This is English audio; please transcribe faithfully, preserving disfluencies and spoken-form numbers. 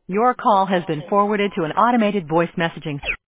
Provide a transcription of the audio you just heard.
Your call has been forwarded to an automated voice messaging